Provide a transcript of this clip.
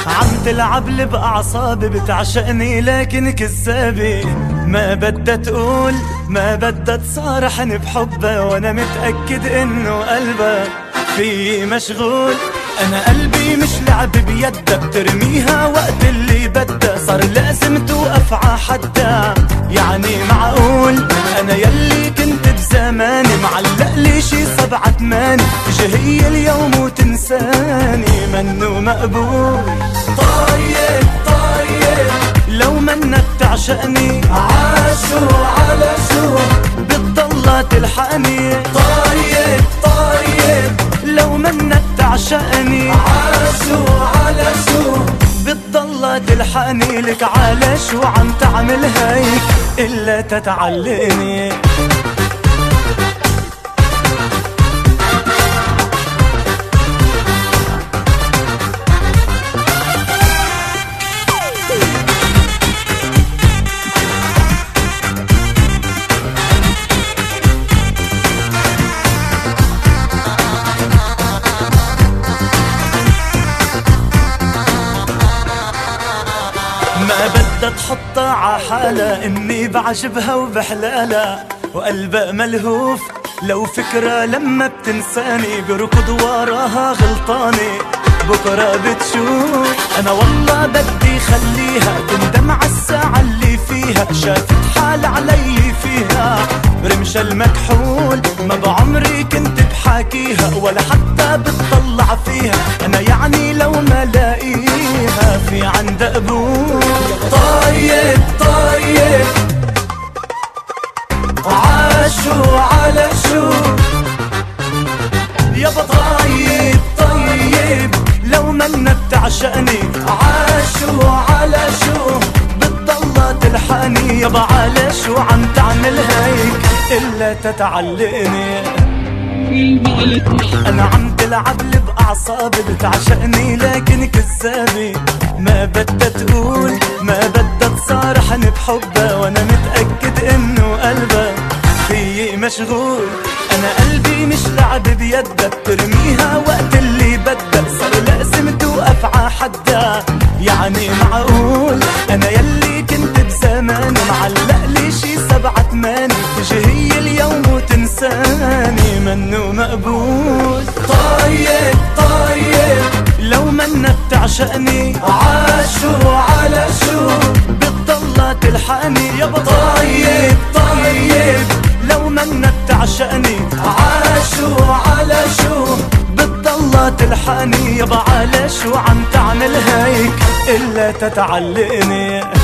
عم تلعب لي بأعصابي، بتعشقني لكن كذابة، ما بدها تقول ما بدها تصارحني بحبها، وانا متأكد انه قلبها في مشغول. انا قلبي مش لعب بيدها، بترميها وقت اللي بدها، صار لازم توقف ع حدها. يعني معقول انا يلي كنت بزماني معلق لي شي 7 8 تجي هي اليوم وتنساني؟ منو مقبول. طيب طيب لو منك تعشقني، عاشو على شو بتضلها تلحقني؟ طيب طيب لو منك تعشقني، عاشو على شو بتضلها تلحقني؟ لك على شو عم تعمل هيك إلا تتعلقني؟ ما بدها تحطها ع حالها اني بعجبها وبحلالها، وقلبها ملهوف لو فكرة لما بتنساني، بركض وراها غلطاني بكرة بتشوف. انا والله بدي خليها تندم عالساعة اللي فيها شافت حال علي فيها، رمش المكحول ما بعمري كنت بحاكيها ولا حتى بتطلع فيها. انا يعني لو ما لاقيها في عندها قبول. طيب طيب عاشو على شو يابا؟ طيب طيب لو منك تعشقني، عاشو على شو بتضلها تلحقني؟ يابا على شو عم تعمل هيك إلا تتعلقني؟ أنا عم تلعب لي بأعصابي، بتعشقني لكن كذابة، ما بدها تقول ما بدها تصارحني بحبها، وانا متأكد انه قلبها في مشغول. انا قلبي مش لعب بيدها، بترميها وقت اللي بدها، صار لازم توقف ع حدها. يعني معقول انا يلي كنت بزمان معلق لي شي 7 8 تجي هي اليوم وتنساني؟ منو مقبول. طيب طيب لو منك تعشقني، عاشو على شو بتضلها تلحقني؟ يابا طيب طيب لو منك تعشقني، عاشو على شو بتضلها تلحقني؟ يابا على شو عم تعمل هيك إلا تتعلقني؟